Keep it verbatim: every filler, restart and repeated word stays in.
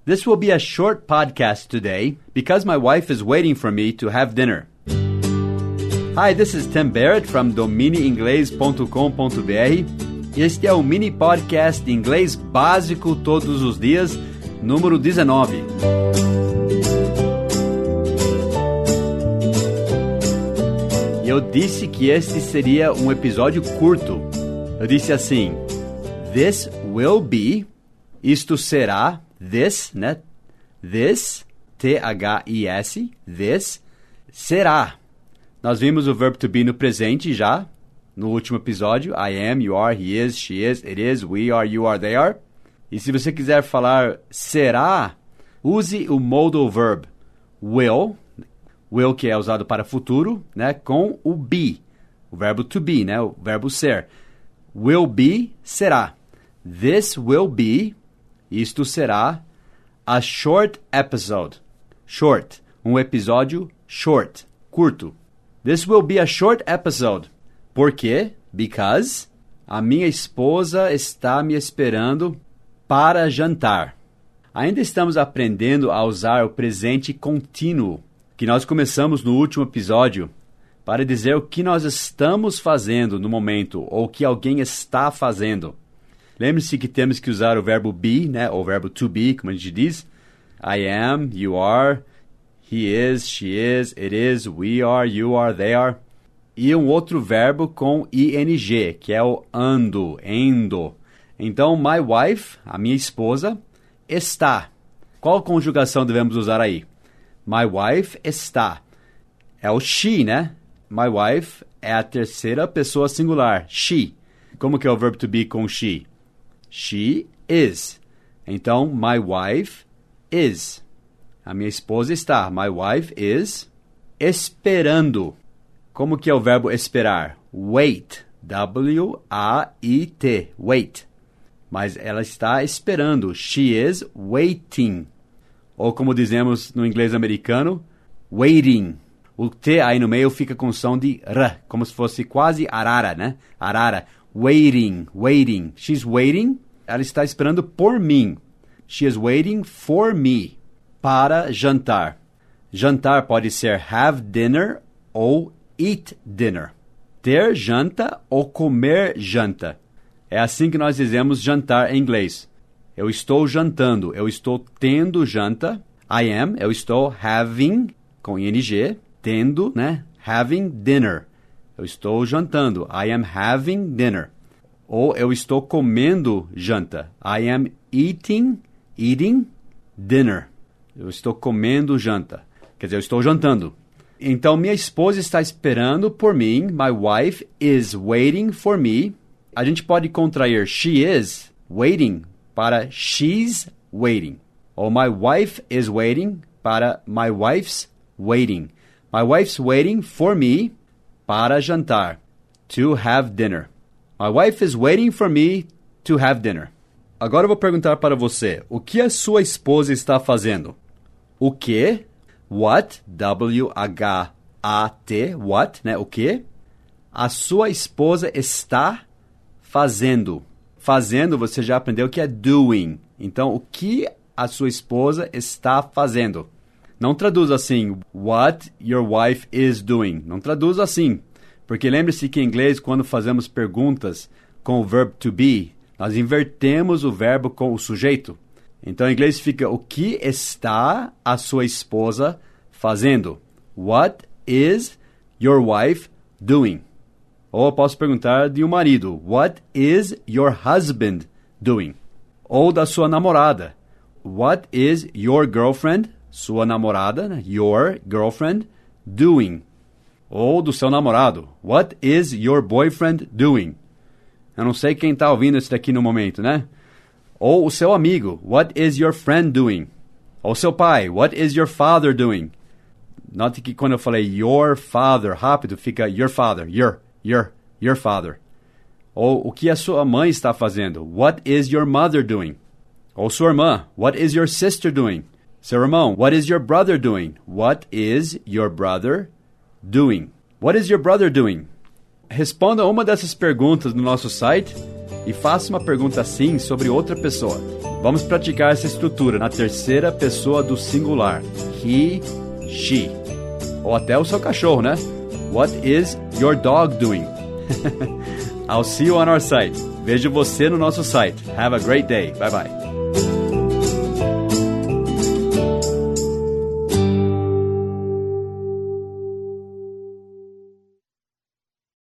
This will be a short podcast today because my wife is waiting for me to have dinner. Hi, this is Tim Barrett from domine inglês ponto com ponto b r. Este é o mini podcast de inglês básico todos os dias, número dezenove. Eu disse que este seria um episódio curto. Eu disse assim, this will be, isto será, this, né? This, T H I S, this, será. Nós vimos o verbo to be no presente já, no último episódio. I am, you are, he is, she is, it is, we are, you are, they are. E se você quiser falar será, use o modal verb will, will que é usado para futuro, né, com o be, o verbo to be, né, o verbo ser. Will be, será. This will be, isto será, a short episode. Short, um episódio short, curto. This will be a short episode. Por quê? Because a minha esposa está me esperando para jantar. Ainda estamos aprendendo a usar o presente contínuo, que nós começamos no último episódio, para dizer o que nós estamos fazendo no momento, ou o que alguém está fazendo. Lembre-se que temos que usar o verbo be, né, ou o verbo to be, como a gente diz. I am, you are, he is, she is, it is, we are, you are, they are. E um outro verbo com ing, que é o ando, endo. Então, my wife, a minha esposa, está. Qual conjugação devemos usar aí? My wife está. É o she, né? My wife é a terceira pessoa singular, she. Como que é o verbo to be com she? She is. Então, my wife is. A minha esposa está. My wife is esperando. Como que é o verbo esperar? Wait. W A I T. Wait. Mas ela está esperando. She is waiting. Ou como dizemos no inglês americano, waiting. O T aí no meio fica com som de R, como se fosse quase arara, né? Arara. Waiting, waiting. She's waiting. Ela está esperando por mim. She is waiting for me. Para jantar. Jantar pode ser have dinner ou eat dinner. Ter janta ou comer janta. É assim que nós dizemos jantar em inglês. Eu estou jantando, eu estou tendo janta. I am, eu estou having, com ing, tendo, né? Having dinner. Eu estou jantando. I am having dinner. Ou eu estou comendo janta. I am eating, eating dinner. Eu estou comendo janta. Quer dizer, eu estou jantando. Então, minha esposa está esperando por mim. My wife is waiting for me. A gente pode contrair she is waiting para she's waiting. Ou my wife is waiting para my wife's waiting. My wife's waiting for me para jantar. To have dinner. My wife is waiting for me to have dinner. Agora eu vou perguntar para você, o que a sua esposa está fazendo? O que? What? W H A T. What? Né? O que? A sua esposa está fazendo. Fazendo, você já aprendeu que é doing. Então, o que a sua esposa está fazendo? Não traduz assim, what your wife is doing. Não traduz assim. Porque lembre-se que em inglês, quando fazemos perguntas com o verbo to be, nós invertemos o verbo com o sujeito. Então, em inglês fica, o que está a sua esposa fazendo? What is your wife doing? Ou eu posso perguntar de um marido, what is your husband doing? Ou da sua namorada, what is your girlfriend, sua namorada, né? Your girlfriend, doing? Ou do seu namorado, what is your boyfriend doing? Eu não sei quem está ouvindo isso daqui no momento, né? Ou o seu amigo, what is your friend doing? Ou seu pai, what is your father doing? Note que quando eu falei your father, rápido, fica your father, your, your, your father. Ou o que a sua mãe está fazendo? What is your mother doing? Ou sua irmã, what is your sister doing? Seu irmão, what is your brother doing? What is your brother doing? What is your brother doing? Responda uma dessas perguntas no nosso site e faça uma pergunta assim sobre outra pessoa. Vamos praticar essa estrutura na terceira pessoa do singular. He, she. Ou até o seu cachorro, né? What is your dog doing? I'll see you on our site. Vejo você no nosso site. Have a great day. Bye bye.